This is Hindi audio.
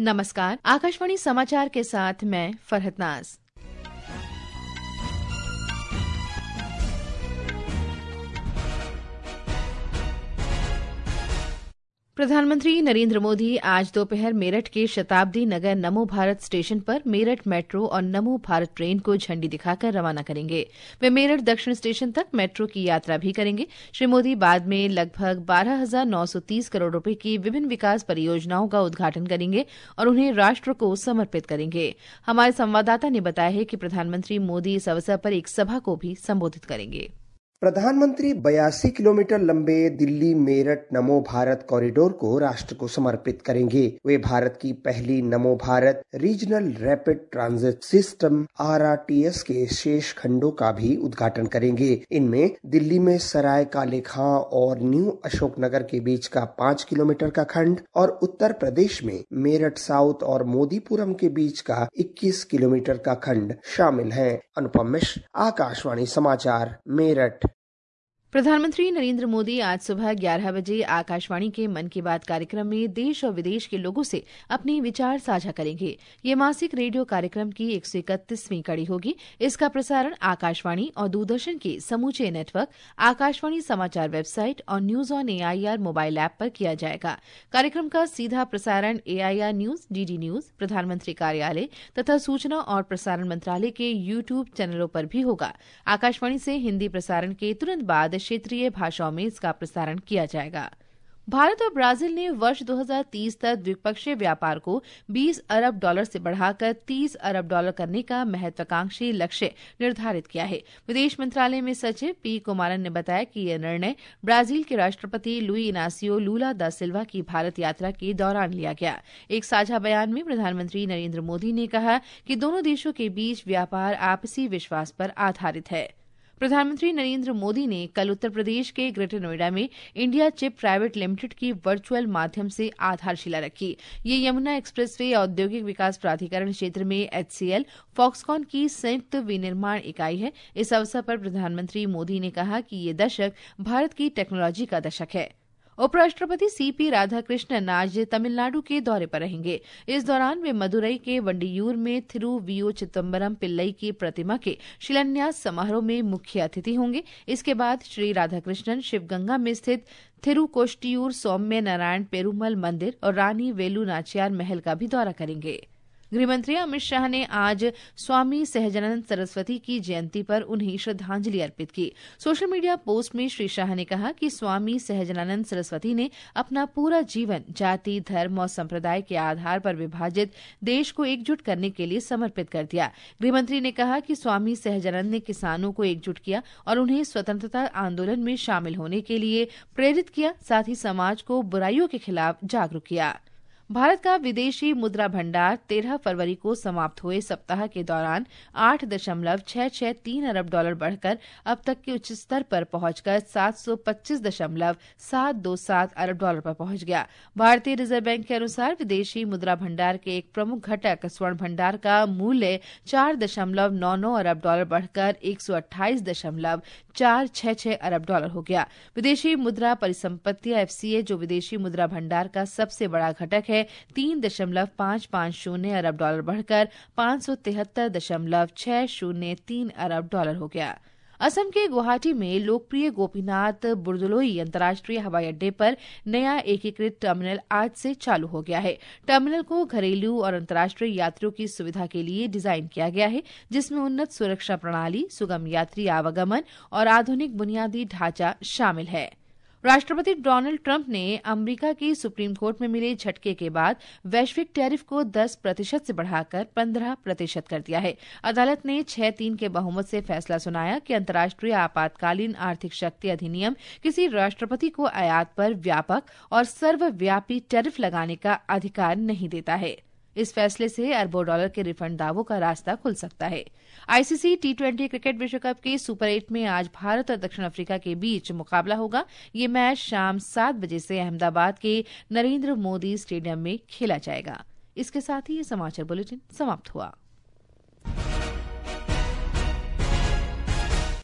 नमस्कार, आकाशवाणी समाचार के साथ मैं फरहत नाज। प्रधानमंत्री नरेंद्र मोदी आज दोपहर मेरठ के शताब्दी नगर नमो भारत स्टेशन पर मेरठ मेट्रो और नमो भारत ट्रेन को झंडी दिखाकर रवाना करेंगे। वे मेरठ दक्षिण स्टेशन तक मेट्रो की यात्रा भी करेंगे। श्री मोदी बाद में लगभग 12,930 करोड़ रुपए की विभिन्न विकास परियोजनाओं का उद्घाटन करेंगे और उन्हें राष्ट्र को समर्पित करेंगे। हमारे संवाददाता ने बताया है कि प्रधानमंत्री मोदी इस अवसर पर एक सभा को भी संबोधित करेंगे। प्रधानमंत्री 82 किलोमीटर लंबे दिल्ली मेरठ नमो भारत कॉरिडोर को राष्ट्र को समर्पित करेंगे। वे भारत की पहली Namo Bharat regional rapid transit system RRTS के शेष खंडों का भी उद्घाटन करेंगे। इनमें दिल्ली में सराय काले खां और न्यू अशोकनगर के बीच का 5 किलोमीटर का खंड और उत्तर प्रदेश में मेरठ साउथ और मोदीपुरम के बीच का 21 किलोमीटर का खंड शामिल है। अनुपम मिश्र, आकाशवाणी समाचार, मेरठ। प्रधानमंत्री नरेंद्र मोदी आज सुबह 11 बजे आकाशवाणी के मन की बात कार्यक्रम में देश और विदेश के लोगों से अपने विचार साझा करेंगे। ये मासिक रेडियो कार्यक्रम की 131वीं कड़ी होगी। इसका प्रसारण आकाशवाणी और दूरदर्शन के समूचे नेटवर्क, आकाशवाणी समाचार वेबसाइट और news on AIR mobile app पर किया जाएगा। कार्यक्रम का सीधा प्रसारण AIR न्यूज, DD न्यूज, प्रधानमंत्री कार्यालय तथा सूचना और प्रसारण मंत्रालय के YouTube चैनलों पर भी होगा। आकाशवाणी से हिंदी प्रसारण के तुरंत बाद क्षेत्रीय भाषाओं में इसका प्रसारण किया जाएगा। भारत और ब्राजील ने वर्ष 2030 तक द्विपक्षीय व्यापार को $20 अरब से बढ़ाकर $30 अरब करने का महत्वाकांक्षी लक्ष्य निर्धारित किया है। विदेश मंत्रालय में सचिव P. कुमारन ने बताया कि यह निर्णय ब्राजील के राष्ट्रपति लुई इनासियो लूला दा सिल्वा की भारत यात्रा के दौरान लिया गया। एक साझा बयान में प्रधानमंत्री नरेंद्र मोदी ने कहा कि दोनों देशों के बीच व्यापार आपसी विश्वास पर आधारित है। प्रधानमंत्री नरेंद्र मोदी ने कल उत्तर प्रदेश के ग्रेटर नोएडा में इंडिया चिप प्राइवेट लिमिटेड की वर्चुअल माध्यम से आधारशिला रखी। ये यमुना एक्सप्रेसवे औद्योगिक विकास प्राधिकरण क्षेत्र में HCL फॉक्सकॉन की संयुक्त विनिर्माण इकाई है। इस अवसर पर प्रधानमंत्री मोदी ने कहा कि ये दशक भारत की टेक्नोलॉजी का दशक है। उपराष्ट्रपति CP राधाकृष्णन आज तमिलनाडु के दौरे पर रहेंगे। इस दौरान वे मदुरई के वंडियूर में थिरुवीओ चिदम्बरम पिल्लई की प्रतिमा के शिलान्यास समारोह में मुख्य अतिथि होंगे। इसके बाद श्री राधाकृष्णन शिवगंगा में स्थित थिरुकोष्टियूर सौम्य नारायण पेरूमल मंदिर और रानी वेलु नाचियार महल का भी दौरा करेंगे। गृहमंत्री अमित शाह ने आज स्वामी सहजानंद सरस्वती की जयंती पर उन्हें श्रद्धांजलि अर्पित की। सोशल मीडिया पोस्ट में श्री शाह ने कहा कि स्वामी सहजानंद सरस्वती ने अपना पूरा जीवन जाति, धर्म और संप्रदाय के आधार पर विभाजित देश को एकजुट करने के लिए समर्पित कर दिया। गृहमंत्री ने कहा कि स्वामी सहजानंद ने किसानों को एकजुट किया और उन्हें स्वतंत्रता आंदोलन में शामिल होने के लिए प्रेरित किया, साथ ही समाज को बुराइयों के खिलाफ जागरूक किया। भारत का विदेशी मुद्रा भंडार 13 फरवरी को समाप्त हुए सप्ताह के दौरान $8.663 अरब बढ़कर अब तक के उच्च स्तर पर पहुंचकर $725.727 अरब पर पहुंच गया। भारतीय रिजर्व बैंक के अनुसार विदेशी मुद्रा भंडार के एक प्रमुख घटक स्वर्ण भंडार का मूल्य $4.99 अरब बढ़कर $128.466 अरब हो गया। विदेशी मुद्रा परिसंपत्तियां FCA, जो विदेशी मुद्रा भंडार का सबसे बड़ा घटक है, $3.550 अरब बढ़कर $573.603 अरब हो गया। असम के गुवाहाटी में लोकप्रिय गोपीनाथ बुरदुलोई अंतर्राष्ट्रीय हवाई अड्डे पर नया एकीकृत टर्मिनल आज से चालू हो गया है। टर्मिनल को घरेलू और अंतर्राष्ट्रीय यात्रियों की सुविधा के लिए डिजाइन किया गया है, जिसमें उन्नत सुरक्षा प्रणाली, सुगम यात्री आवागमन और आधुनिक बुनियादी ढांचा शामिल है। राष्ट्रपति डोनाल्ड ट्रंप ने अमेरिका की सुप्रीम कोर्ट में मिले झटके के बाद वैश्विक टैरिफ को 10% से बढ़ाकर 15% कर दिया है। अदालत ने 6-3 के बहुमत से फैसला सुनाया कि अंतर्राष्ट्रीय आपातकालीन आर्थिक शक्ति अधिनियम किसी राष्ट्रपति को आयात पर व्यापक और सर्वव्यापी टैरिफ लगाने का अधिकार नहीं देता है। इस फैसले से अरबों डॉलर के रिफंड दावों का रास्ता खुल सकता है। ICC T20 क्रिकेट विश्व कप के सुपर 8 में आज भारत और दक्षिण अफ्रीका के बीच मुकाबला होगा। ये मैच शाम 7 बजे से अहमदाबाद के नरेंद्र मोदी स्टेडियम में खेला जाएगा। इसके साथ ही ये समाचार बुलेटिन समाप्त हुआ।